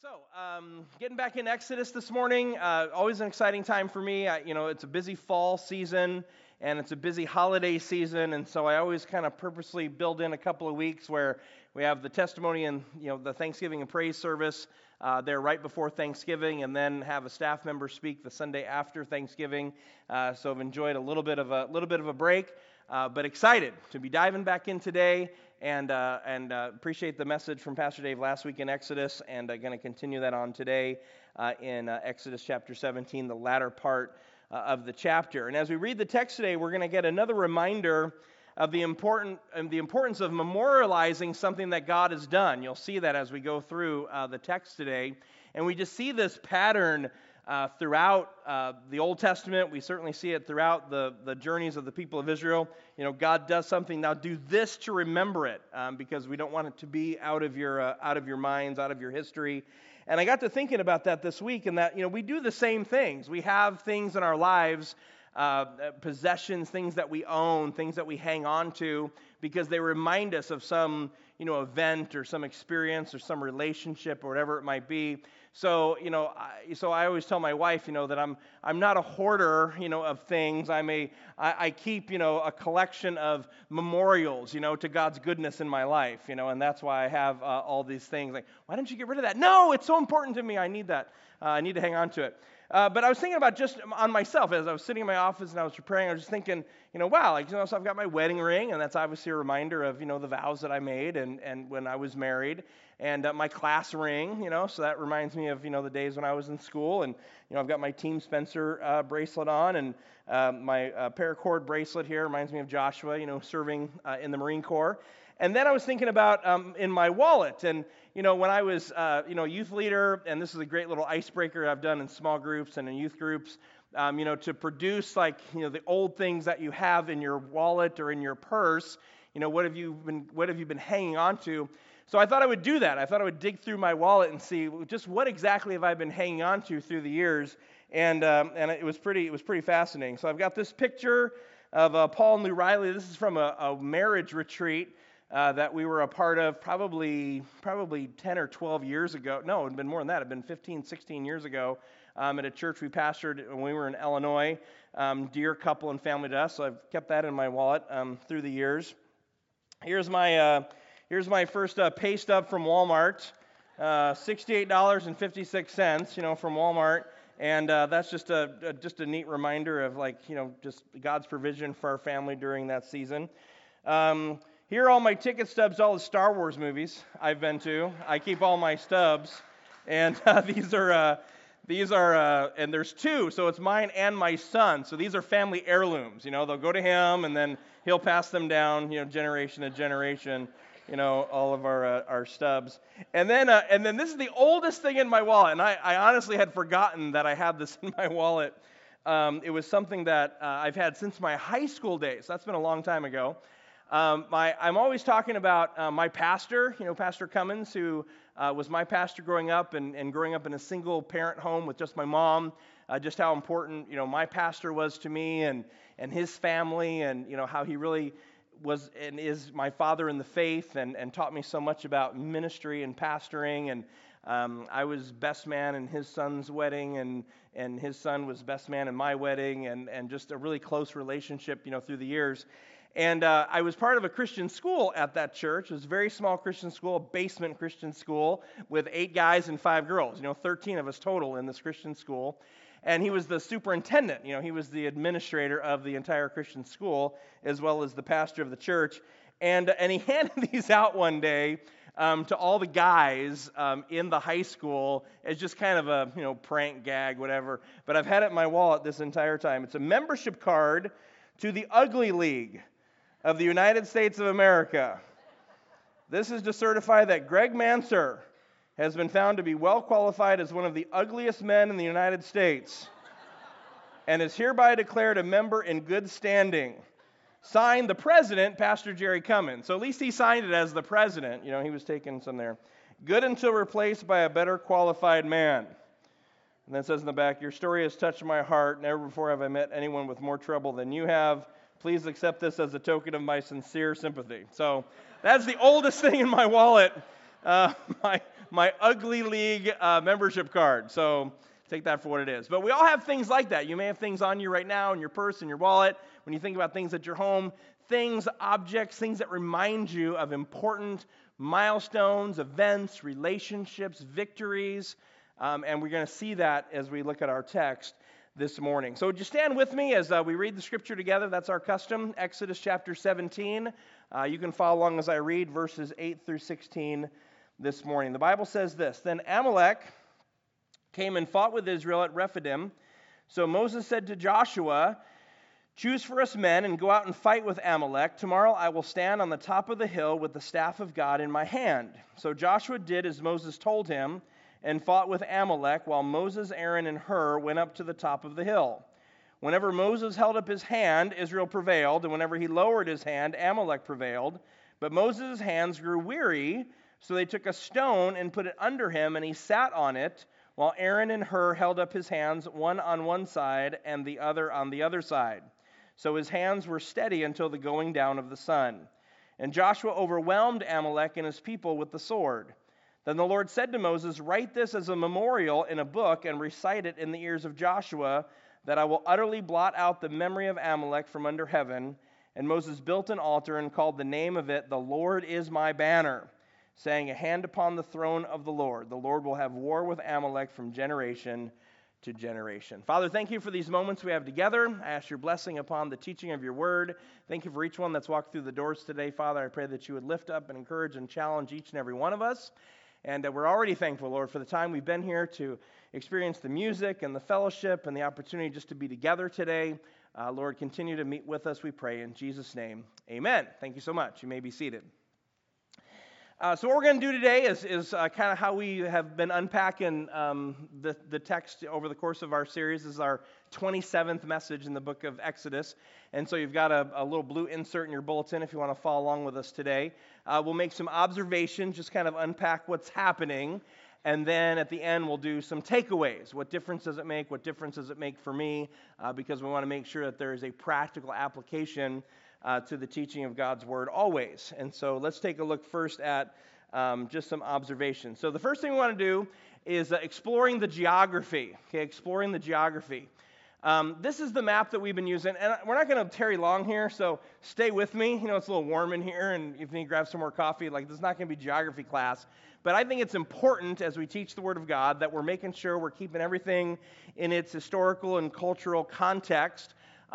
Getting back in Exodus this morning, always an exciting time for me. It's a busy fall season, and it's a busy holiday season, and so I always kind of purposely build in a couple of weeks where we have the testimony and, the Thanksgiving and praise service there right before Thanksgiving, and then have a staff member speak the Sunday after Thanksgiving. So I've enjoyed a little bit of a break, but excited to be diving back in today. And appreciate the message from Pastor Dave last week in Exodus, and going to continue that on today in Exodus chapter 17, the latter part of the chapter. And as we read the text today, we're going to get another reminder of the importance of memorializing something that God has done. You'll see that as we go through the text today, and we just see this pattern throughout the Old Testament. We certainly see it throughout the journeys of the people of Israel. God does something. Now do this to remember it, because we don't want it to be out of your minds, out of your history. And I got to thinking about that this week, and that we do the same things. We have things in our lives, possessions, things that we own, things that we hang on to, because they remind us of some event or some experience or some relationship or whatever it might be. So, I always tell my wife, that I'm not a hoarder, of things. I keep, a collection of memorials, to God's goodness in my life, and that's why I have all these things. Like, why don't you get rid of that? No, it's so important to me. I need that. I need to hang on to it. But I was thinking about just on myself as I was sitting in my office and I was preparing. I was just thinking, wow, so I've got my wedding ring, and that's obviously a reminder of, the vows that I made and when I was married, and my class ring, so that reminds me of, the days when I was in school, and, I've got my Team Spencer bracelet on, and my paracord bracelet here reminds me of Joshua, serving in the Marine Corps. And then I was thinking about in my wallet, and when I was youth leader, and this is a great little icebreaker I've done in small groups and in youth groups, to produce the old things that you have in your wallet or in your purse. What have you been hanging on to? So I thought I would do that. I thought I would dig through my wallet and see just what exactly have I been hanging on to through the years, and it was pretty fascinating. So I've got this picture of Paul and Lou Riley. This is from a marriage retreat that we were a part of probably 10 or 12 years ago. No, it had been more than that. It had been 15, 16 years ago at a church we pastored when we were in Illinois. Dear couple and family to us, so I've kept that in my wallet through the years. Here's my first pay stub from Walmart, $68.56, from Walmart. And that's just a neat reminder of just God's provision for our family during that season. Here are all my ticket stubs to all the Star Wars movies I've been to. I keep all my stubs, and these are, and there's two, so it's mine and my son. So these are family heirlooms. They'll go to him, and then he'll pass them down, generation to generation. All of our stubs, and then this is the oldest thing in my wallet, and I honestly had forgotten that I had this in my wallet. It was something that I've had since my high school days. That's been a long time ago. I'm always talking about my pastor, Pastor Cummins, who was my pastor growing up, and growing up in a single-parent home with just my mom, just how important, my pastor was to me and his family, and, how he really was and is my father in the faith, and taught me so much about ministry and pastoring, and I was best man in his son's wedding, and his son was best man in my wedding, and just a really close relationship, through the years. And I was part of a Christian school at that church. It was a very small Christian school, a basement Christian school with 8 guys and 5 girls, 13 of us total in this Christian school. And he was the superintendent, he was the administrator of the entire Christian school, as well as the pastor of the church. And he handed these out one day to all the guys in the high school as just kind of a, prank gag, whatever. But I've had it in my wallet this entire time. It's a membership card to the Ugly League of the United States of America. This is to certify that Greg Manser has been found to be well qualified as one of the ugliest men in the United States, and is hereby declared a member in good standing. Signed, the president, Pastor Jerry Cummins. So at least he signed it as the president. He was taking some there. Good until replaced by a better qualified man. And then it says in the back, your story has touched my heart. Never before have I met anyone with more trouble than you have. Please accept this as a token of my sincere sympathy. So that's the oldest thing in my wallet. my Ugly League membership card. So take that for what it is. But we all have things like that. You may have things on you right now in your purse, in your wallet. When you think about things at your home, things, objects, things that remind you of important milestones, events, relationships, victories. And we're going to see that as we look at our text this morning. So would you stand with me as we read the scripture together? That's our custom. Exodus chapter 17. You can follow along as I read verses 8 through 16 this morning. The Bible says this: Then Amalek came and fought with Israel at Rephidim. So Moses said to Joshua, "Choose for us men and go out and fight with Amalek. Tomorrow I will stand on the top of the hill with the staff of God in my hand." So Joshua did as Moses told him and fought with Amalek, while Moses, Aaron, and Hur went up to the top of the hill. Whenever Moses held up his hand, Israel prevailed, and whenever he lowered his hand, Amalek prevailed. But Moses' hands grew weary, so they took a stone and put it under him, and he sat on it, while Aaron and Hur held up his hands, one on one side and the other on the other side. So his hands were steady until the going down of the sun. And Joshua overwhelmed Amalek and his people with the sword. Then the Lord said to Moses, "Write this as a memorial in a book and recite it in the ears of Joshua, that I will utterly blot out the memory of Amalek from under heaven." And Moses built an altar and called the name of it, "The Lord is my banner," saying, "A hand upon the throne of the Lord. The Lord will have war with Amalek from generation to generation." Father, thank you for these moments we have together. I ask your blessing upon the teaching of your word. Thank you for each one that's walked through the doors today, Father. I pray that you would lift up and encourage and challenge each and every one of us. And we're already thankful, Lord, for the time we've been here to experience the music and the fellowship and the opportunity just to be together today. Lord, continue to meet with us, we pray. In Jesus' name, amen. Thank you so much. You may be seated. So what we're going to do today is kind of how we have been unpacking the text over the course of our series. This is our 27th message in the book of Exodus. And so you've got a little blue insert in your bulletin if you want to follow along with us today. We'll make some observations, just kind of unpack what's happening. And then at the end, we'll do some takeaways. What difference does it make? What difference does it make for me? Because we want to make sure that there is a practical application to the teaching of God's Word always. And so let's take a look first at just some observations. So the first thing we want to do is exploring the geography. Okay, exploring the geography. This is the map that we've been using, and we're not going to tarry long here, so stay with me. You know, it's a little warm in here, and if you need to grab some more coffee, like this is not going to be geography class. But I think it's important as we teach the Word of God that we're making sure we're keeping everything in its historical and cultural context.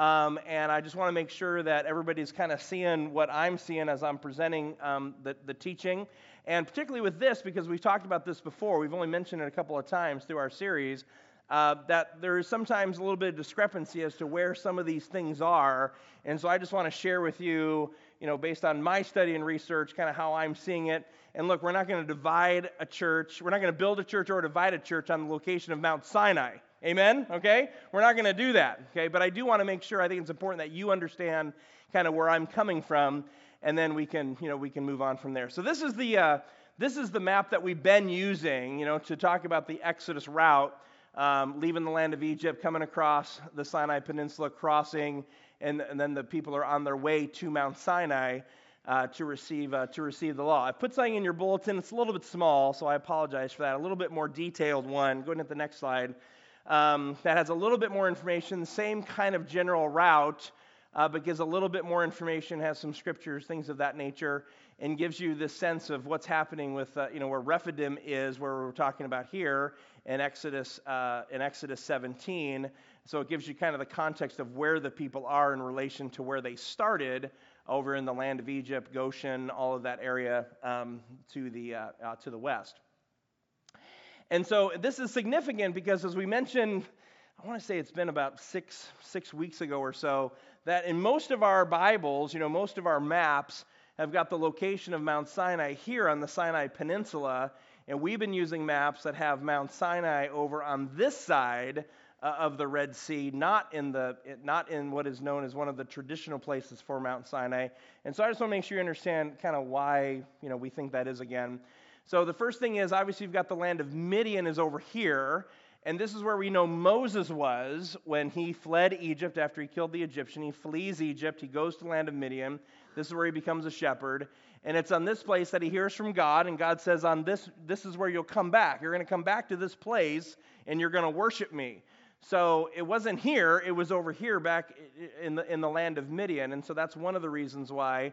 And I just want to make sure that everybody's kind of seeing what I'm seeing as I'm presenting the teaching. And particularly with this, because we've talked about this before, we've only mentioned it a couple of times through our series, that there is sometimes a little bit of discrepancy as to where some of these things are. And so I just want to share with you, based on my study and research, kind of how I'm seeing it. And look, we're not going to divide a church. We're not going to build a church or divide a church on the location of Mount Sinai. Amen? Okay? We're not going to do that. Okay? But I do want to make sure, I think it's important that you understand kind of where I'm coming from, and then we can move on from there. So this is the map that we've been using, to talk about the Exodus route, leaving the land of Egypt, coming across the Sinai Peninsula, crossing, and then the people are on their way to Mount Sinai to receive the law. I put something in your bulletin. It's a little bit small, so I apologize for that. A little bit more detailed one. Go ahead to the next slide. That has a little bit more information, the same kind of general route, but gives a little bit more information, has some scriptures, things of that nature, and gives you this sense of what's happening with, where Rephidim is, where we're talking about here in Exodus 17. So it gives you kind of the context of where the people are in relation to where they started over in the land of Egypt, Goshen, all of that area to the west. And so this is significant because, as we mentioned, I want to say it's been about six weeks ago or so, that in most of our Bibles, most of our maps have got the location of Mount Sinai here on the Sinai Peninsula, and we've been using maps that have Mount Sinai over on this side of the Red Sea, not in what is known as one of the traditional places for Mount Sinai. And so I just want to make sure you understand kind of why we think that is again. So the first thing is, obviously, you've got the land of Midian is over here, and this is where we know Moses was when he fled Egypt after he killed the Egyptian. He flees Egypt. He goes to the land of Midian. This is where he becomes a shepherd. And it's on this place that he hears from God, and God says, on this is where you'll come back. You're going to come back to this place, and you're going to worship me. So it wasn't here, it was over here back in the land of Midian. And so that's one of the reasons why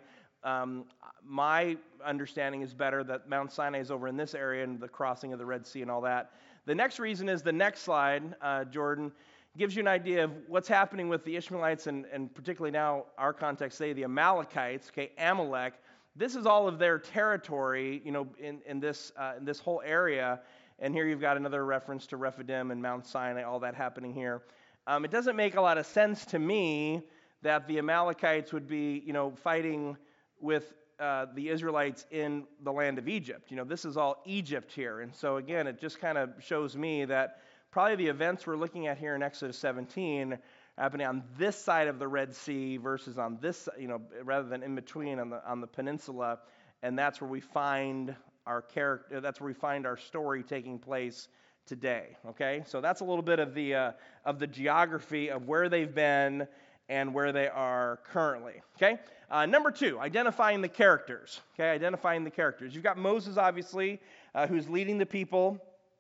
my understanding is better, that Mount Sinai is over in this area and the crossing of the Red Sea and all that. The next reason is the next slide, Jordan, gives you an idea of what's happening with the Ishmaelites and particularly now our context, say the Amalekites, okay, Amalek. This is all of their territory, in this whole area. And here you've got another reference to Rephidim and Mount Sinai, all that happening here. It doesn't make a lot of sense to me that the Amalekites would be, fighting with the Israelites in the land of Egypt. This is all Egypt here. And so again, it just kind of shows me that probably the events we're looking at here in Exodus 17 happening on this side of the Red Sea versus on this, rather than in between on the peninsula. And that's where we find our character. That's where we find our story taking place today. Okay, so that's a little bit of the geography of where they've been and where they are currently. Okay, number 2, identifying the characters. Okay, identifying the characters. You've got Moses, obviously, who's leading the people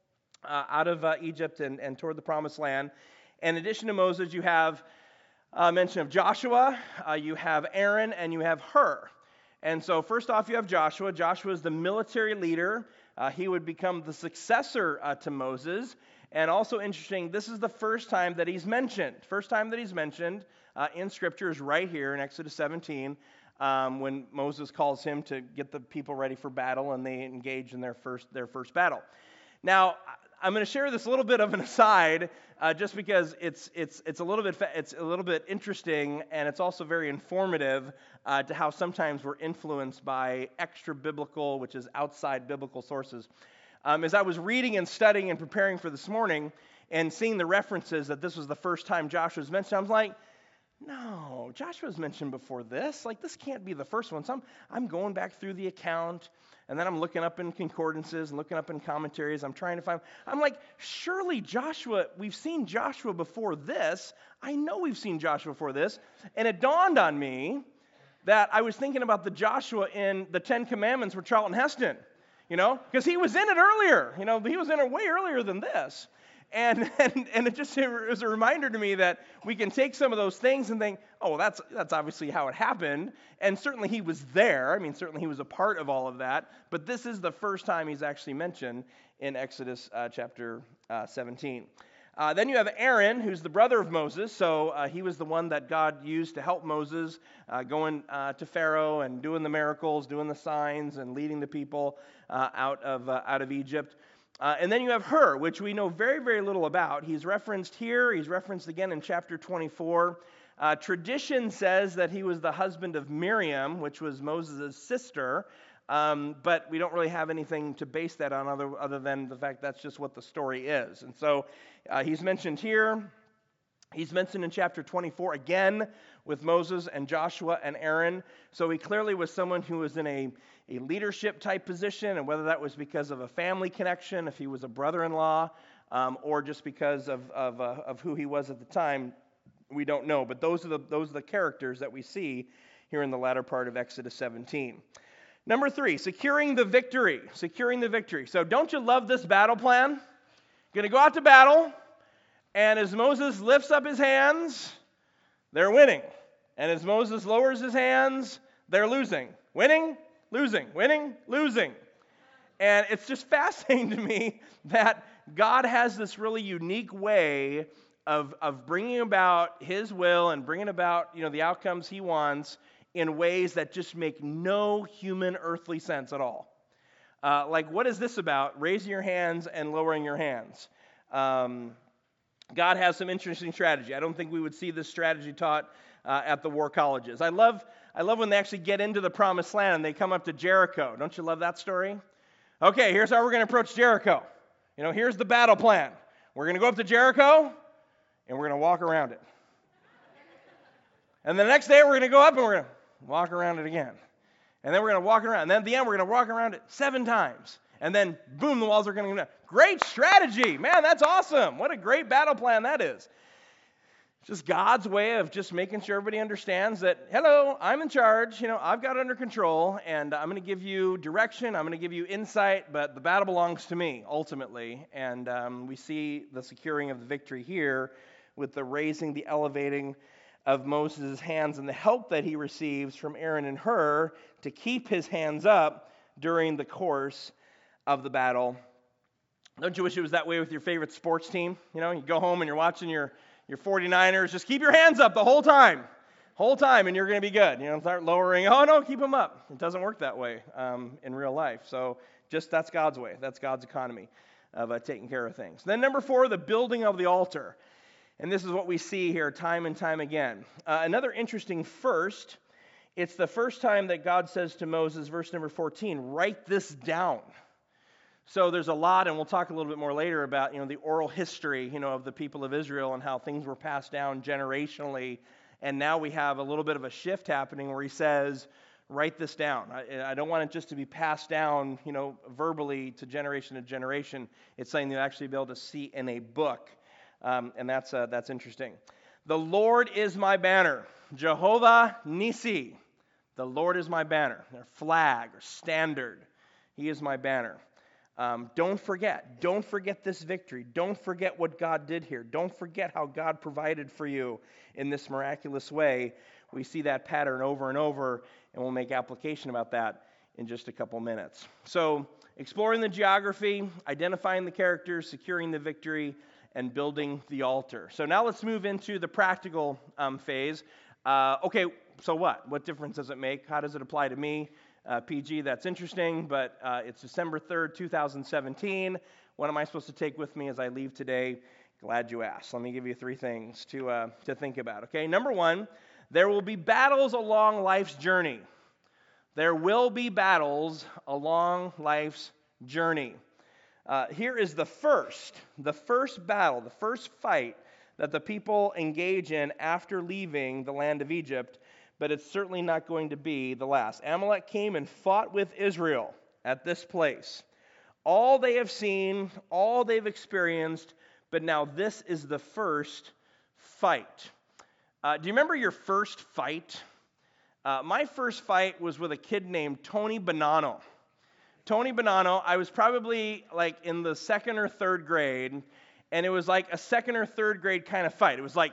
out of Egypt and toward the Promised Land. In addition to Moses, you have mention of Joshua, you have Aaron, and you have Hur. And so first off, you have Joshua. Joshua is the military leader. He would become the successor to Moses. And also interesting, this is the first time that he's mentioned. First time that he's mentioned in Scripture is right here in Exodus 17, when Moses calls him to get the people ready for battle, and they engage in their first battle. Now, I'm going to share this a little bit of an aside, just because it's a little bit interesting, and it's also very informative to how sometimes we're influenced by extra biblical, which is outside biblical sources. As I was reading and studying and preparing for this morning, and seeing the references that this was the first time Joshua was mentioned, I was like, no, Joshua's mentioned before this. Like, this can't be the first one. So I'm going back through the account, and then I'm looking up in concordances and looking up in commentaries. I'm trying to find. I'm like, surely Joshua, we've seen Joshua before this. I know we've seen Joshua before this. And it dawned on me that I was thinking about the Joshua in the Ten Commandments with Charlton Heston, because he was in it earlier. He was in it way earlier than this. And it was a reminder to me that we can take some of those things and think, oh, well, that's obviously how it happened. And certainly he was there. I mean, certainly he was a part of all of that. But this is the first time he's actually mentioned in Exodus chapter 17. Then you have Aaron, who's the brother of Moses. So he was the one that God used to help Moses going to Pharaoh and doing the miracles, doing the signs, and leading the people out of Egypt. And then you have Hur, which we know very, very little about. He's referenced here. He's referenced again in chapter 24. Tradition says that he was the husband of Miriam, which was Moses' sister. But we don't really have anything to base that on other than the fact that's just what the story is. And so he's mentioned here. He's mentioned in chapter 24 again with Moses and Joshua and Aaron. So he clearly was someone who was in a leadership type position, and whether that was because of a family connection, if he was a brother-in-law, or just because of who he was at the time, we don't know. But those are the characters that we see here in the latter part of Exodus 17. Number 3, securing the victory. Securing the victory. So don't you love this battle plan? Going to go out to battle. And as Moses lifts up his hands, they're winning. And as Moses lowers his hands, they're losing. Winning, losing, winning, losing. And it's just fascinating to me that God has this really unique way of bringing about His will and bringing about the outcomes He wants in ways that just make no human earthly sense at all. Like, what is this about? Raising your hands and lowering your hands. God has some interesting strategy. I don't think we would see this strategy taught at the war colleges. I love when they actually get into the Promised Land and they come up to Jericho. Don't you love that story? Okay, here's how we're going to approach Jericho. Here's the battle plan. We're going to go up to Jericho and we're going to walk around it. And the next day we're going to go up and we're going to walk around it again. And then we're going to walk around. And then at the end we're going to walk around it 7 times. And then, boom, the walls are going to go down. Great strategy. Man, that's awesome. What a great battle plan that is. just God's way of just making sure everybody understands that, hello, I'm in charge, I've got it under control, and I'm going to give you direction, I'm going to give you insight, but the battle belongs to me, ultimately. And we see the securing of the victory here with the raising, the elevating of Moses' hands and the help that he receives from Aaron and Hur to keep his hands up during the course of the battle. Don't you wish it was that way with your favorite sports team? You go home and you're watching your 49ers, just keep your hands up the whole time, and you're going to be good. Start lowering, oh no, keep them up. It doesn't work that way in real life. So just that's God's way. That's God's economy of taking care of things. Then number 4, the building of the altar. And this is what we see here time and time again. Another interesting first, it's the first time that God says to Moses, verse number 14, write this down. So there's a lot, and we'll talk a little bit more later about, the oral history, of the people of Israel and how things were passed down generationally. And now we have a little bit of a shift happening where he says, write this down. I don't want it just to be passed down, verbally to generation. It's something you'll actually be able to see in a book. And that's interesting. The Lord is my banner. Jehovah Nisi. The Lord is my banner. Their flag or standard. He is my banner. Don't forget this victory. Don't forget what God did here. Don't forget how God provided for you in this miraculous way. We see that pattern over and over, and we'll make application about that in just a couple minutes. So, exploring the geography, identifying the characters, securing the victory, and building the altar. So now let's move into the practical phase. Okay, so what? What difference does it make? How does it apply to me? PG, that's interesting, but it's December 3rd, 2017. What am I supposed to take with me as I leave today? Glad you asked. Let me give you 3 things to think about. Okay, number 1, there will be battles along life's journey. There will be battles along life's journey. Here is the first battle, the first fight that the people engage in after leaving the land of Egypt, but it's certainly not going to be the last. Amalek came and fought with Israel at this place. All they have seen, all they've experienced, but now this is the first fight. Do you remember your first fight? My first fight was with a kid named Tony Bonanno. Tony Bonanno, I was probably like in the 2nd or 3rd grade, and it was like a 2nd or 3rd grade kind of fight. It was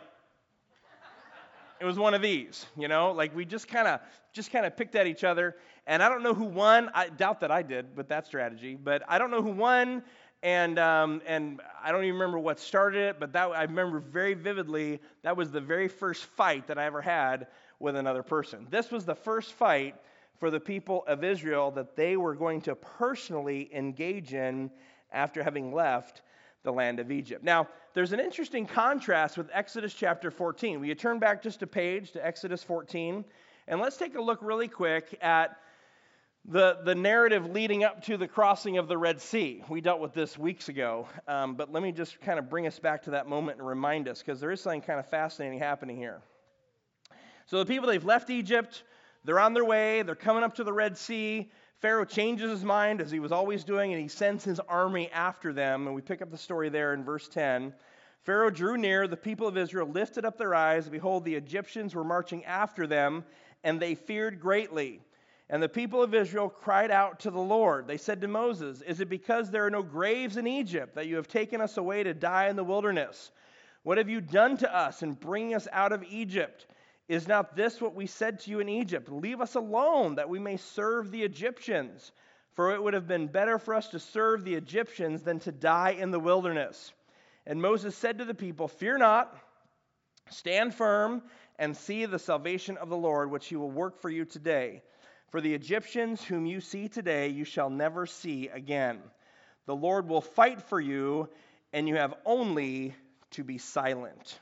one of these, like we just kind of picked at each other, and I don't know who won. I doubt that I did with that strategy, but I don't know who won, and I don't even remember what started it, but I remember very vividly that was the very first fight that I ever had with another person. This was the first fight for the people of Israel that they were going to personally engage in after having left the land of Egypt. Now, there's an interesting contrast with Exodus chapter 14. Will you turn back just a page to Exodus 14? And let's take a look really quick at the narrative leading up to the crossing of the Red Sea. We dealt with this weeks ago, but let me just kind of bring us back to that moment and remind us, because there is something kind of fascinating happening here. So the people, they've left Egypt. They're on their way. They're coming up to the Red Sea. Pharaoh changes his mind, as he was always doing, and he sends his army after them. And we pick up the story there in verse 10. Pharaoh drew near. The people of Israel lifted up their eyes. Behold, the Egyptians were marching after them, and they feared greatly. And the people of Israel cried out to the Lord. They said to Moses, "Is it because there are no graves in Egypt that you have taken us away to die in the wilderness? What have you done to us in bringing us out of Egypt? Is not this what we said to you in Egypt? Leave us alone, that we may serve the Egyptians. For it would have been better for us to serve the Egyptians than to die in the wilderness." And Moses said to the people, "Fear not, stand firm, and see the salvation of the Lord, which he will work for you today. For the Egyptians whom you see today, you shall never see again. The Lord will fight for you, and you have only to be silent."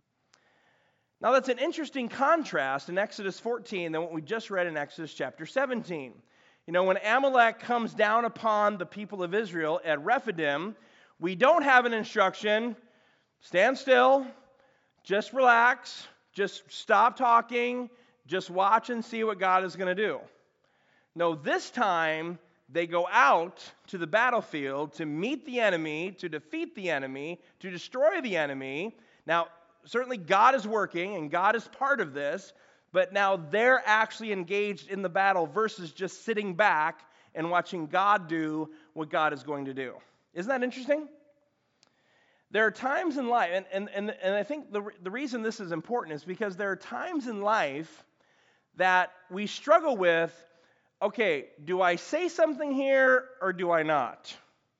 Now that's an interesting contrast in Exodus 14 than what we just read in Exodus chapter 17. When Amalek comes down upon the people of Israel at Rephidim, we don't have an instruction, stand still, just relax, just stop talking, just watch and see what God is going to do. No, this time they go out to the battlefield to meet the enemy, to defeat the enemy, to destroy the enemy. Now, certainly God is working and God is part of this, but now they're actually engaged in the battle versus just sitting back and watching God do what God is going to do. Isn't that interesting? There are times in life, and I think the reason this is important is because there are times in life that we struggle with, okay, do I say something here or do I not?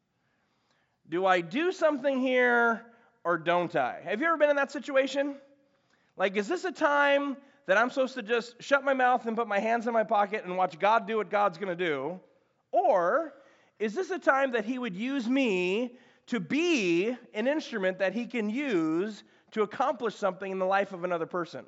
Do I do something here or don't I? Have you ever been in that situation? Like, is this a time that I'm supposed to just shut my mouth and put my hands in my pocket and watch God do what God's going to do? Or is this a time that he would use me to be an instrument that he can use to accomplish something in the life of another person?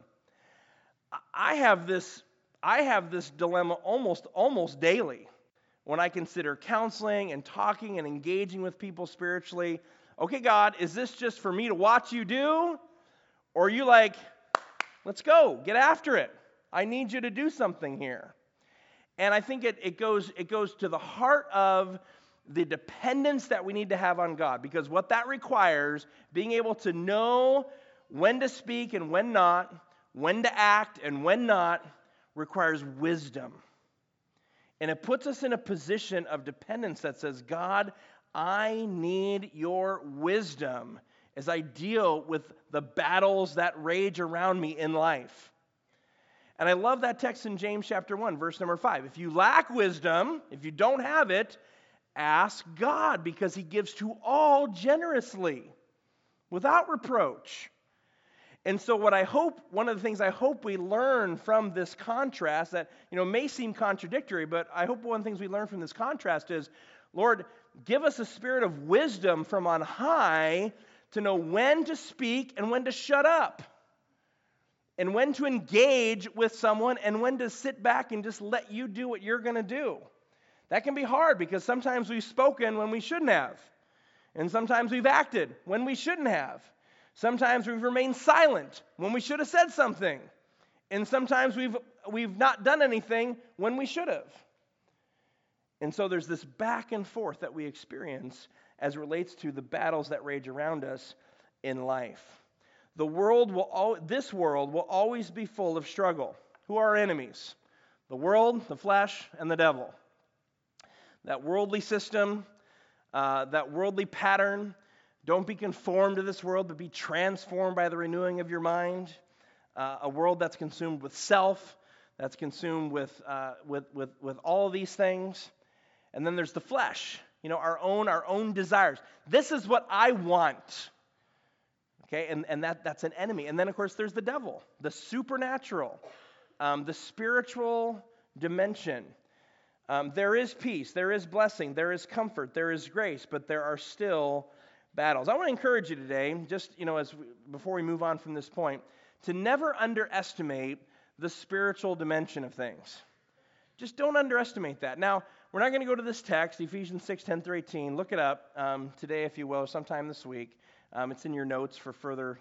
I have this dilemma almost daily when I consider counseling and talking and engaging with people spiritually. Okay, God, is this just for me to watch you do? Or are you like, let's go, get after it. I need you to do something here. And I think it goes to the heart of the dependence that we need to have on God, because what that requires, being able to know when to speak and when not, when to act and when not, requires wisdom. And it puts us in a position of dependence that says, God, I need your wisdom as I deal with the battles that rage around me in life. And I love that text in James chapter 1, verse number 5. If you lack wisdom, if you don't have it, ask God, because he gives to all generously, without reproach. And so one of the things I hope we learn from this contrast that, may seem contradictory, but I hope one of the things we learn from this contrast is, Lord, give us a spirit of wisdom from on high to know when to speak and when to shut up, and when to engage with someone and when to sit back and just let you do what you're going to do. That can be hard because sometimes we've spoken when we shouldn't have, and sometimes we've acted when we shouldn't have. Sometimes we've remained silent when we should have said something, and sometimes we've not done anything when we should have. And so there's this back and forth that we experience as it relates to the battles that rage around us in life. This world will always be full of struggle. Who are our enemies? The world, the flesh, and the devil. That worldly system, that worldly pattern. Don't be conformed to this world, but be transformed by the renewing of your mind. A world that's consumed with self, that's consumed with all of these things. And then there's the flesh, our own desires. This is what I want. Okay, and that's an enemy. And then, of course, there's the devil, the supernatural, the spiritual dimension. There is peace, there is blessing, there is comfort, there is grace, but there are still battles. I want to encourage you today, just before we move on from this point, to never underestimate the spiritual dimension of things. Just don't underestimate that. Now, we're not going to go to this text, Ephesians 6:10-18. Look it up today, if you will, sometime this week. It's in your notes for further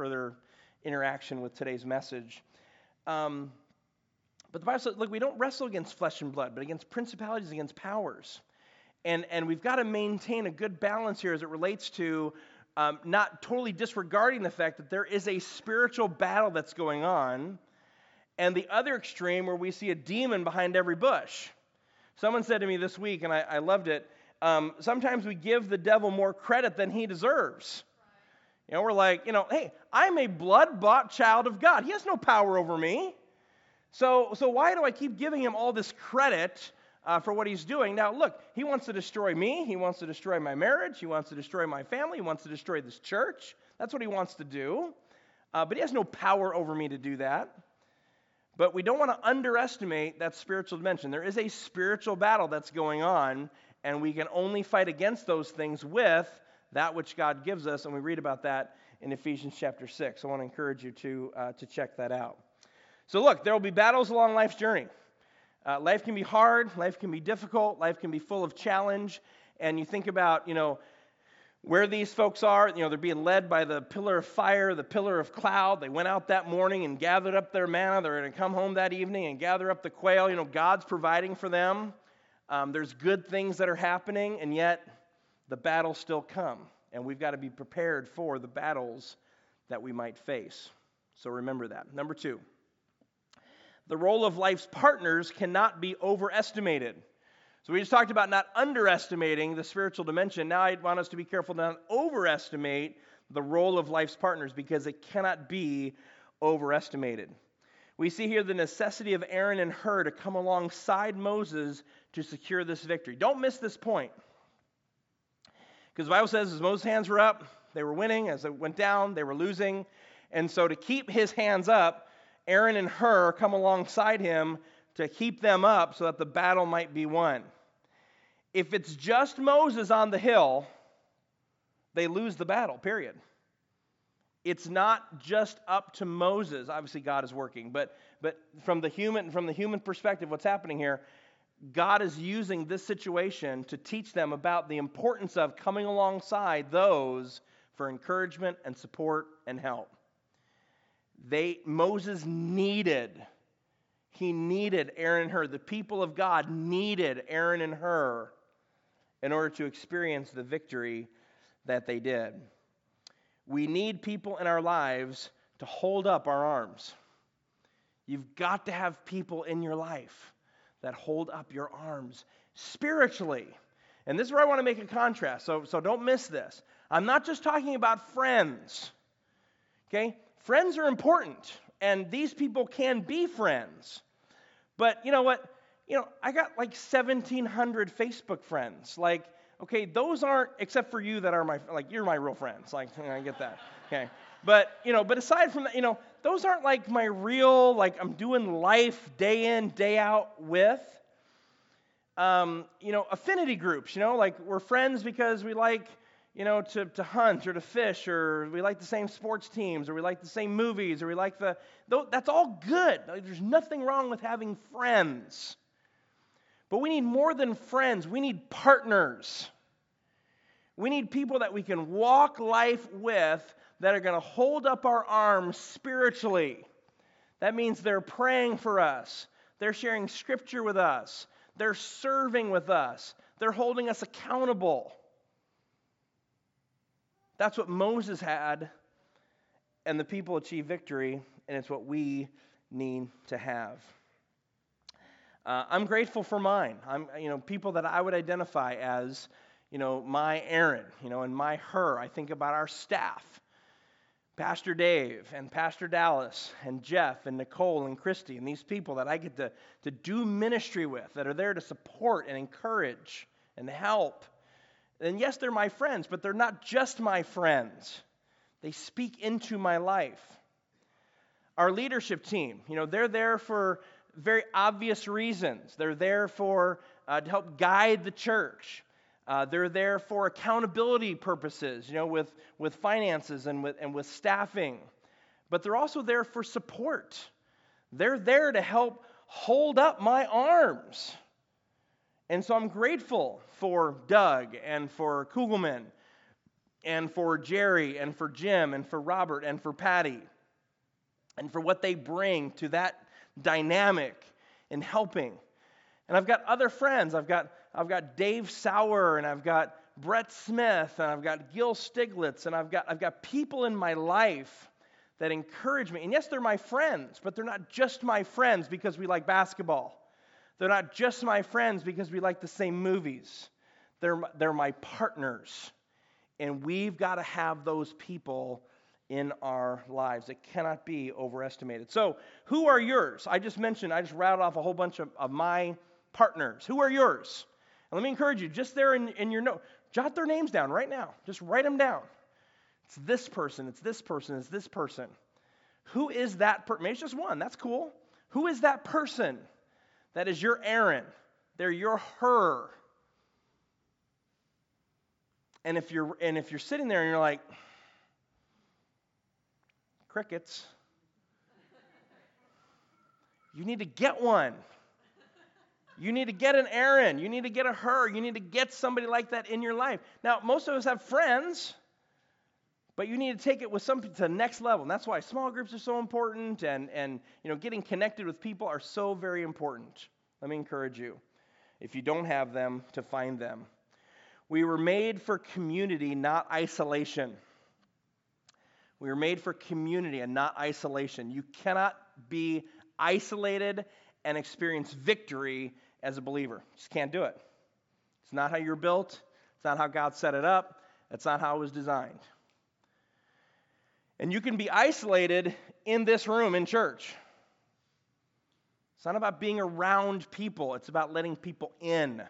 interaction with today's message. But the Bible says, look, we don't wrestle against flesh and blood, but against principalities, against powers. And we've got to maintain a good balance here as it relates to not totally disregarding the fact that there is a spiritual battle that's going on, and the other extreme where we see a demon behind every bush. Someone said to me this week, and I loved it, sometimes we give the devil more credit than he deserves. We're like, hey, I'm a blood-bought child of God. He has no power over me. So why do I keep giving him all this credit for what he's doing? Now, look, he wants to destroy me. He wants to destroy my marriage. He wants to destroy my family. He wants to destroy this church. That's what he wants to do. But he has no power over me to do that. But we don't want to underestimate that spiritual dimension. There is a spiritual battle that's going on, and we can only fight against those things with that which God gives us, and we read about that in Ephesians chapter 6. I want to encourage you to check that out. So look, there will be battles along life's journey. Life can be hard, life can be difficult, life can be full of challenge, and you think about, where these folks are. They're being led by the pillar of fire, the pillar of cloud. They went out that morning and gathered up their manna. They're going to come home that evening and gather up the quail. God's providing for them. There's good things that are happening, and yet the battles still come. And we've got to be prepared for the battles that we might face. So remember that. Number 2, the role of life's partners cannot be overestimated. So we just talked about not underestimating the spiritual dimension. Now I want us to be careful to not overestimate the role of life's partners, because it cannot be overestimated. We see here the necessity of Aaron and Hur to come alongside Moses to secure this victory. Don't miss this point. Because the Bible says as Moses' hands were up, they were winning. As it went down, they were losing. And so to keep his hands up, Aaron and Hur come alongside him to keep them up so that the battle might be won. If it's just Moses on the hill, they lose the battle, period. It's not just up to Moses. Obviously, God is working, but from the human perspective, what's happening here? God is using this situation to teach them about the importance of coming alongside those for encouragement and support and help. Moses needed Aaron and Hur. The people of God needed Aaron and Hur in order to experience the victory that they did. We need people in our lives to hold up our arms. You've got to have people in your life that hold up your arms spiritually. And this is where I want to make a contrast, so don't miss this. I'm not just talking about friends. Okay? Friends are important, and these people can be friends. But you know what? I got like 1,700 Facebook friends. Like, okay, those aren't, except for you that are you're my real friends. Like, I get that. Okay. But aside from that, those aren't like my real, I'm doing life day in, day out with. Affinity groups, we're friends because we like, to hunt or to fish, or we like the same sports teams, or we like the same movies, or we like that's all good. There's nothing wrong with having friends. But we need more than friends. We need partners. We need people that we can walk life with that are going to hold up our arms spiritually. That means they're praying for us. They're sharing scripture with us. They're serving with us. They're holding us accountable. That's what Moses had, and the people achieved victory, and it's what we need to have. I'm grateful for mine. People that I would identify as, my Aaron, and my Hur. I think about our staff, Pastor Dave and Pastor Dallas and Jeff and Nicole and Christy, and these people that I get to do ministry with, that are there to support and encourage and help. And yes, they're my friends, but they're not just my friends. They speak into my life. Our leadership team, they're there for very obvious reasons. They're there to help guide the church. They're there for accountability purposes, with finances and with staffing. But they're also there for support. They're there to help hold up my arms. And so I'm grateful for Doug and for Kugelman and for Jerry and for Jim and for Robert and for Patty and for what they bring to that dynamic in helping. And I've got other friends. I've got Dave Sauer, and I've got Brett Smith, and I've got Gil Stiglitz, and I've got people in my life that encourage me. And yes, they're my friends, but they're not just my friends because we like basketball. They're not just my friends because we like the same movies. They're my partners. And we've got to have those people in our lives. It cannot be overestimated. So, who are yours? I just rattled off a whole bunch of my partners. Who are yours? And let me encourage you, just there in your note, jot their names down right now. Just write them down. It's this person, it's this person, it's this person. Who is that person? Maybe it's just one. That's cool. Who is that person that is your Aaron? They're your Hur. And if you're sitting there and you're like, crickets, you need to get one. You need to get an Aaron. You need to get a Hur. You need to get somebody like that in your life. Now, most of us have friends, but you need to take it with something to the next level. And that's why small groups are so important, and getting connected with people are so very important. Let me encourage you, if you don't have them, to find them. We were made for community, not isolation. We were made for community and not isolation. You cannot be isolated and experience victory as a believer. You just can't do it. It's not how you're built. It's not how God set it up. That's not how it was designed. And you can be isolated in this room in church. It's not about being around people. It's about letting people in.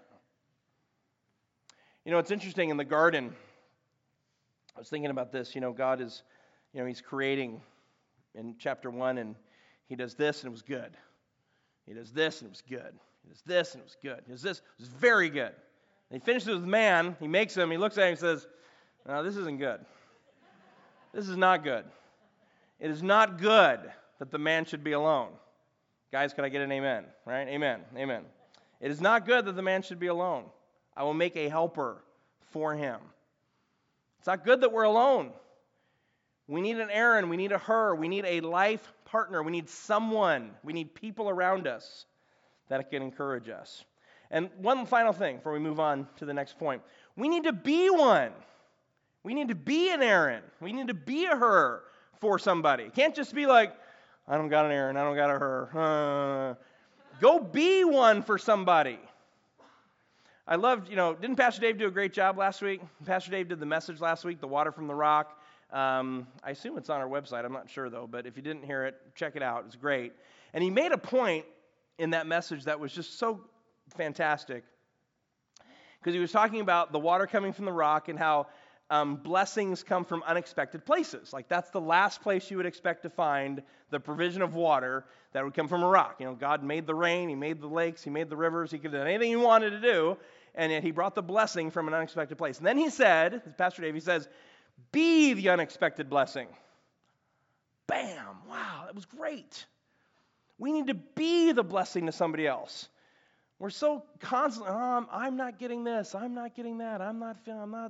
You know, it's interesting in the garden. I was thinking about this. You know, God is, He's creating in chapter 1, and He does this, and it was good. He does this, and it was good. He does this, and it was good. He does this, it was very good. And He finishes with man. He makes him. He looks at him and says, no, this isn't good. This is not good. It is not good that the man should be alone. Guys, can I get an amen? Right? Amen. Amen. It is not good that the man should be alone. I will make a helper for him. It's not good that we're alone. We need an Aaron. We need a Hur. We need a life partner. We need someone. We need people around us that can encourage us. And one final thing before we move on to the next point. We need to be one. We need to be an Aaron. We need to be a Hur for somebody. It can't just be like, I don't got an Aaron. I don't got a Hur. Go be one for somebody. I loved, didn't Pastor Dave do a great job last week? Pastor Dave did the message last week, The Water from the Rock. I assume it's on our website. I'm not sure, though. But if you didn't hear it, check it out. It's great. And he made a point in that message that was just so fantastic. Because he was talking about the water coming from the rock and how blessings come from unexpected places. Like that's the last place you would expect to find the provision of water that would come from a rock. God made the rain, He made the lakes, He made the rivers, He could do anything He wanted to do, and yet He brought the blessing from an unexpected place. And then He said, Pastor Dave, he says, be the unexpected blessing. Bam! Wow, that was great. We need to be the blessing to somebody else. We're so constantly, I'm not getting this, I'm not getting that, I'm not.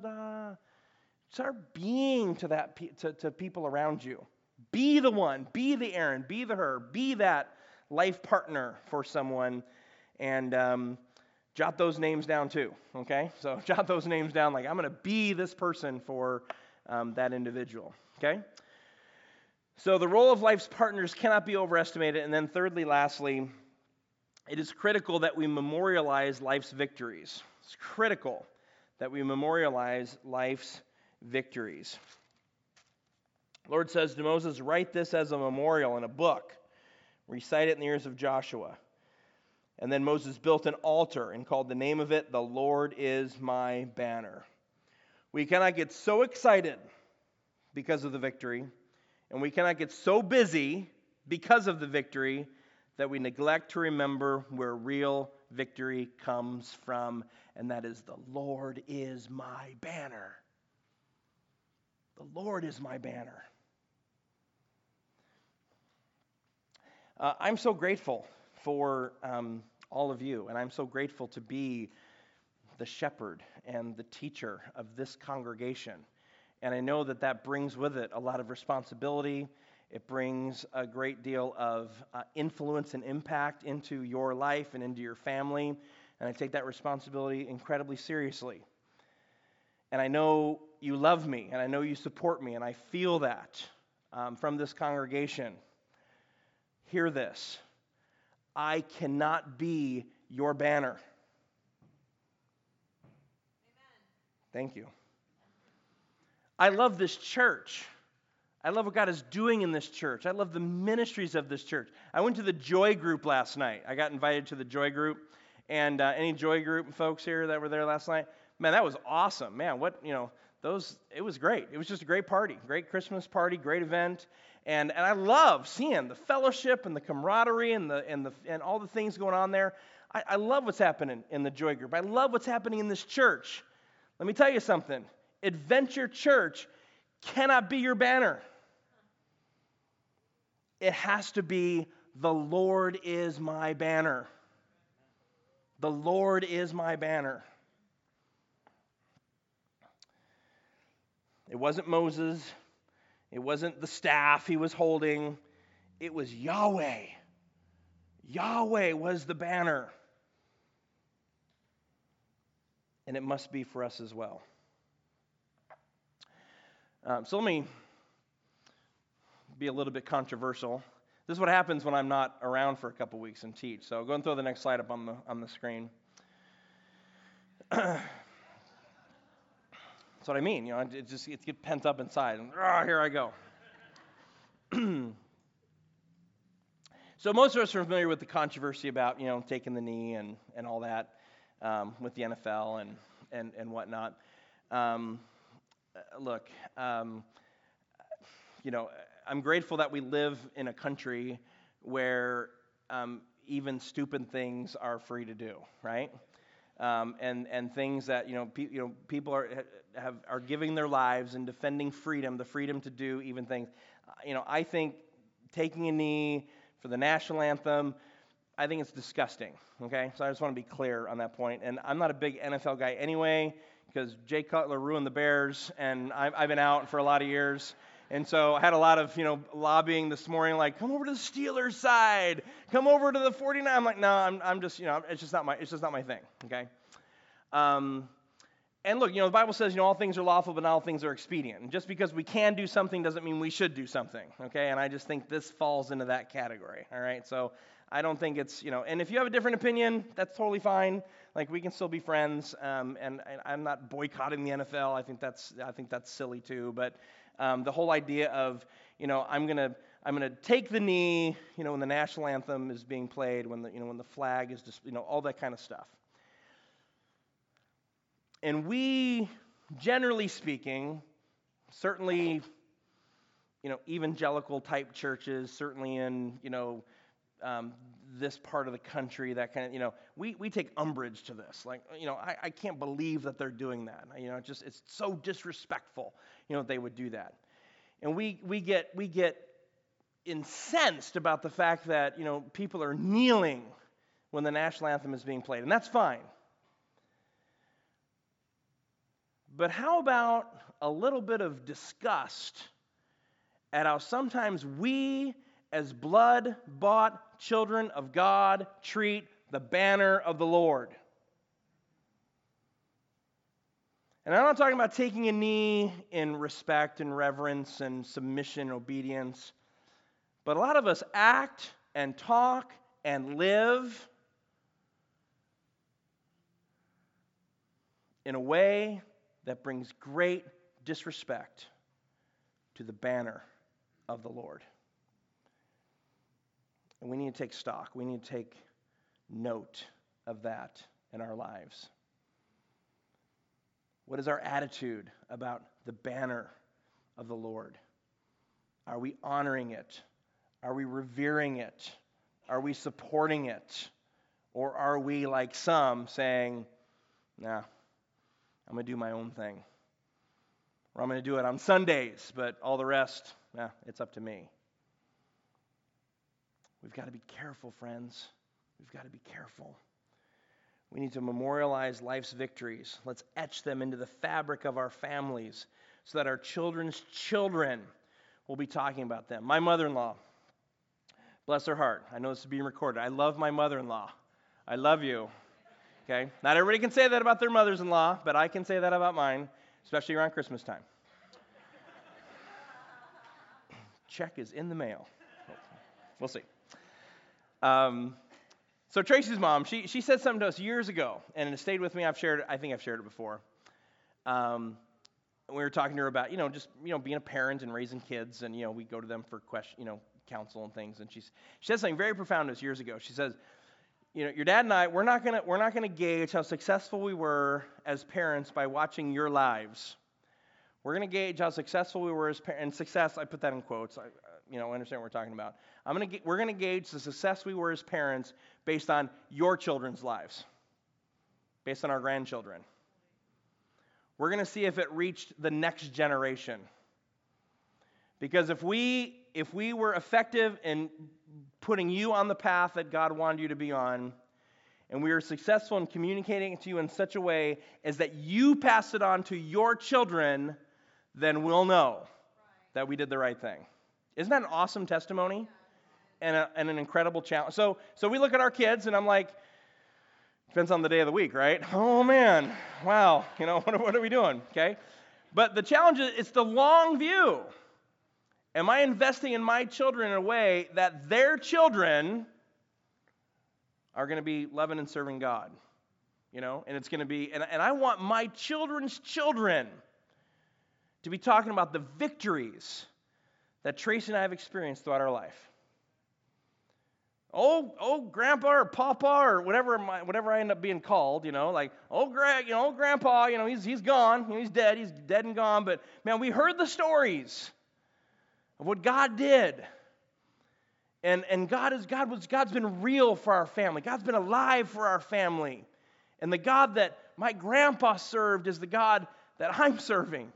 Start being to that to people around you. Be the one. Be the Aaron. Be the Hur. Be that life partner for someone. And jot those names down too. Okay? So jot those names down. Like I'm going to be this person for that individual. Okay? So the role of life's partners cannot be overestimated. And then thirdly, lastly, it is critical that we memorialize life's victories. It's critical that we memorialize life's victories. The Lord says to Moses, write this as a memorial in a book. Recite it in the ears of Joshua. And then Moses built an altar and called the name of it, The Lord is my banner. We cannot get so excited because of the victory, and we cannot get so busy because of the victory that we neglect to remember where real victory comes from, and that is the Lord is my banner. The Lord is my banner. I'm so grateful for all of you, and I'm so grateful to be the shepherd and the teacher of this congregation. And I know that that brings with it a lot of responsibility. It brings a great deal of influence and impact into your life and into your family. And I take that responsibility incredibly seriously. And I know you love me, and I know you support me, and I feel that from this congregation. Hear this. I cannot be your banner. Amen. Thank you. I love this church. I love what God is doing in this church. I love the ministries of this church. I went to the Joy Group last night. I got invited to the Joy Group. And any Joy Group folks here that were there last night? Man, that was awesome. Man, it was great. It was just a great party, great Christmas party, great event. And I love seeing the fellowship and the camaraderie and all the things going on there. I love what's happening in the Joy Group. I love what's happening in this church. Let me tell you something. Adventure Church cannot be your banner. It has to be the Lord is my banner. The Lord is my banner. It wasn't Moses. It wasn't the staff he was holding. It was Yahweh. Yahweh was the banner. And it must be for us as well. So let me be a little bit controversial. This is what happens when I'm not around for a couple weeks and teach. So go and throw the next slide up on the screen. That's what I mean. It gets pent up inside. And, here I go. So most of us are familiar with the controversy about, taking the knee and all that with the NFL and whatnot. Look, I'm grateful that we live in a country where even stupid things are free to do, right? And things that people are giving their lives and defending freedom, the freedom to do even things. I think taking a knee for the national anthem, I think it's disgusting. Okay, so I just want to be clear on that point. And I'm not a big NFL guy anyway, because Jay Cutler ruined the Bears, and I've been out for a lot of years. And so I had a lot of, lobbying this morning, like, come over to the Steelers side, come over to the 49. I'm like, no, I'm just, it's just not my thing, okay? And look, the Bible says, all things are lawful, but not all things are expedient. And just because we can do something doesn't mean we should do something, okay? And I just think this falls into that category, all right? So I don't think it's, and if you have a different opinion, that's totally fine. Like, we can still be friends, and I'm not boycotting the NFL. I think that's silly too. But the whole idea of, I'm gonna take the knee, when the national anthem is being played, when the flag is just, all that kind of stuff. And we, generally speaking, certainly, evangelical type churches, certainly in, this part of the country, that kind of, we take umbrage to this. Like, I can't believe that they're doing that. It's so disrespectful, they would do that. And we get incensed about the fact that, people are kneeling when the national anthem is being played, and that's fine. But how about a little bit of disgust at how sometimes we, as blood-bought children of God, treat the banner of the Lord? And I'm not talking about taking a knee in respect and reverence and submission and obedience, but a lot of us act and talk and live in a way that brings great disrespect to the banner of the Lord. And we need to take stock. We need to take note of that in our lives. What is our attitude about the banner of the Lord? Are we honoring it? Are we revering it? Are we supporting it? Or are we, like some, saying, nah, I'm going to do my own thing. Or I'm going to do it on Sundays, but all the rest, it's up to me. We've got to be careful, friends. We've got to be careful. We need to memorialize life's victories. Let's etch them into the fabric of our families so that our children's children will be talking about them. My mother-in-law, bless her heart. I know this is being recorded. I love my mother-in-law. I love you. Okay? Not everybody can say that about their mothers-in-law, but I can say that about mine, especially around Christmas time. Check is in the mail. We'll see. So Tracy's mom, she said something to us years ago, and it stayed with me. I think I've shared it before. We were talking to her about, just being a parent and raising kids, and we go to them for counsel and things. And she said something very profound to us years ago. She says, your dad and I, we're not gonna gauge how successful we were as parents by watching your lives. We're gonna gauge how successful we were as parents. And success, I put that in quotes. I understand what we're talking about. We're gonna gauge the success we were as parents based on your children's lives, based on our grandchildren. We're gonna see if it reached the next generation. Because if we were effective in putting you on the path that God wanted you to be on, and we were successful in communicating it to you in such a way as that you pass it on to your children, then we'll know that we did the right thing. Isn't that an awesome testimony and an incredible challenge? So we look at our kids, and I'm like, depends on the day of the week, right? Oh, man, wow, what are we doing, okay? But the challenge is, it's the long view. Am I investing in my children in a way that their children are going to be loving and serving God? And it's going to be, and I want my children's children to be talking about the victories that Tracy and I have experienced throughout our life. Oh, grandpa or papa or whatever I end up being called, like, grandpa, he's gone, he's dead and gone. But man, we heard the stories of what God did, and God's been real for our family. God's been alive for our family, and the God that my grandpa served is the God that I'm serving.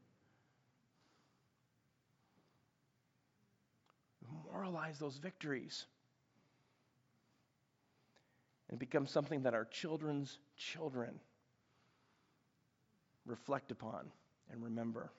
Memorialize those victories. And become something that our children's children reflect upon and remember.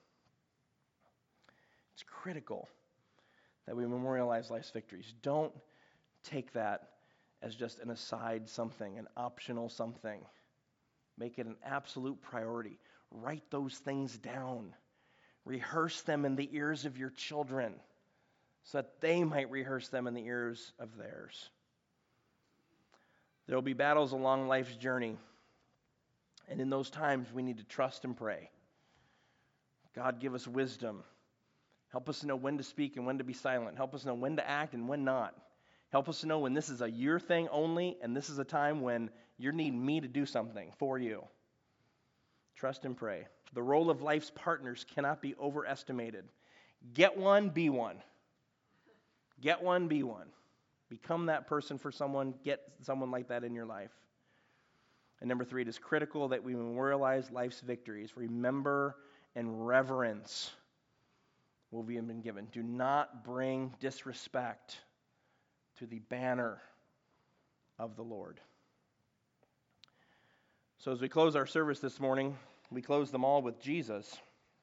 It's critical that we memorialize life's victories. Don't take that as just an aside something, an optional something. Make it an absolute priority. Write those things down. Rehearse them in the ears of your children so that they might rehearse them in the ears of theirs. There will be battles along life's journey, and in those times we need to trust and pray. God, give us wisdom. Help us to know when to speak and when to be silent. Help us know when to act and when not. Help us to know when this is a your thing only, and this is a time when you're needing me to do something for you. Trust and pray. The role of life's partners cannot be overestimated. Get one, be one. Get one, be one. Become that person for someone. Get someone like that in your life. And number 3, it is critical that we memorialize life's victories. Remember and reverence what we have been given. Do not bring disrespect to the banner of the Lord. So as we close our service this morning, we close them all with Jesus.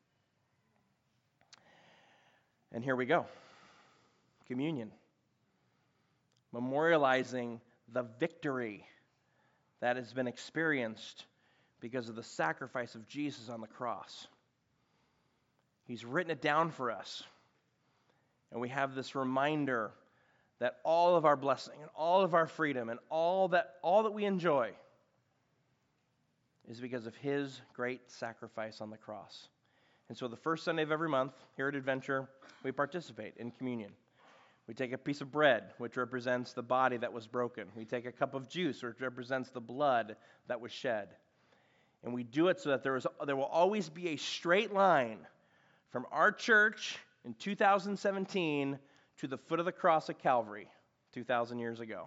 And here we go. Communion. Memorializing the victory that has been experienced because of the sacrifice of Jesus on the cross. He's written it down for us. And we have this reminder that all of our blessing and all of our freedom and all that we enjoy is because of his great sacrifice on the cross. And so the first Sunday of every month here at Adventure, we participate in communion. We take a piece of bread, which represents the body that was broken. We take a cup of juice, which represents the blood that was shed. And we do it so that there will always be a straight line from our church in 2017 to the foot of the cross at Calvary 2,000 years ago.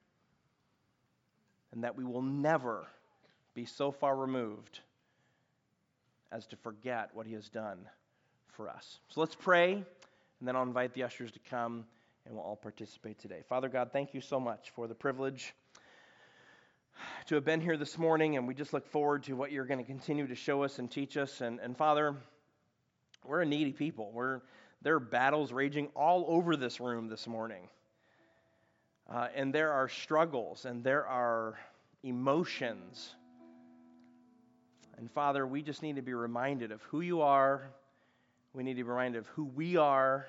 And that we will never be so far removed as to forget what he has done for us. So let's pray, and then I'll invite the ushers to come, and we'll all participate today. Father God, thank you so much for the privilege to have been here this morning, and we just look forward to what you're going to continue to show us and teach us. And Father, we're a needy people. There are battles raging all over this room this morning. And there are struggles, and there are emotions. And Father, we just need to be reminded of who you are. We need to be reminded of who we are.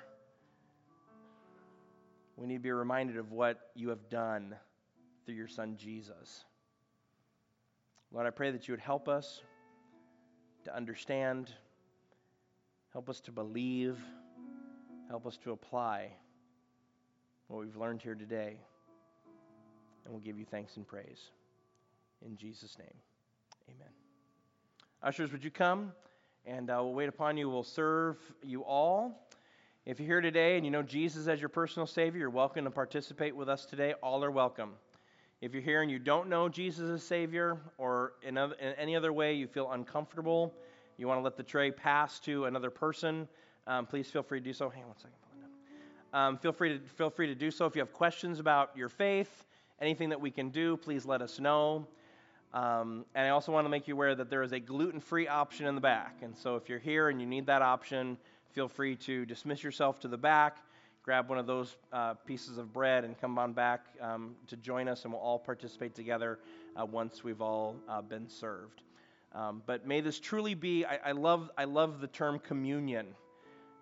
We need to be reminded of what you have done through your Son, Jesus. Lord, I pray that you would help us to understand, help us to believe, help us to apply what we've learned here today. And we'll give you thanks and praise. In Jesus' name, amen. Ushers, would you come? And we'll wait upon you. We'll serve you all. If you're here today and you know Jesus as your personal Savior, you're welcome to participate with us today. All are welcome. If you're here and you don't know Jesus as Savior, or in any other way you feel uncomfortable, you want to let the tray pass to another person, please feel free to do so. Hang on 1 second. Feel free to do so. If you have questions about your faith, anything that we can do, please let us know. And I also want to make you aware that there is a gluten-free option in the back. And so if you're here and you need that option, feel free to dismiss yourself to the back, grab one of those pieces of bread, and come on back to join us, and we'll all participate together once we've all been served. But may this truly be, I love the term communion,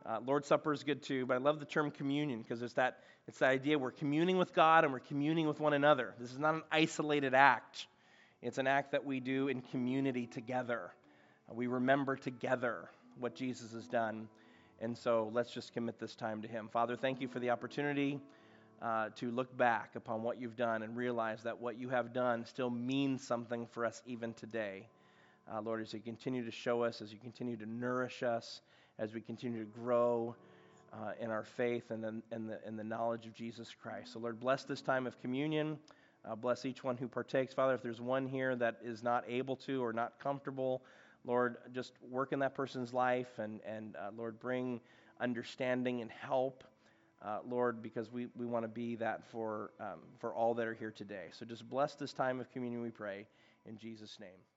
Lord's Supper is good too, but I love the term communion because it's the idea we're communing with God and we're communing with one another. This is not an isolated act. It's an act that we do in community together. We remember together what Jesus has done. And so let's just commit this time to Him. Father, thank you for the opportunity to look back upon what you've done and realize that what you have done still means something for us even today. Lord, as you continue to show us, as you continue to nourish us, as we continue to grow in our faith and the knowledge of Jesus Christ. So Lord, bless this time of communion. Bless each one who partakes. Father, if there's one here that is not able to or not comfortable, Lord, just work in that person's life and Lord, bring understanding and help, Lord, because we want to be that for all that are here today. So just bless this time of communion, we pray, in Jesus' name.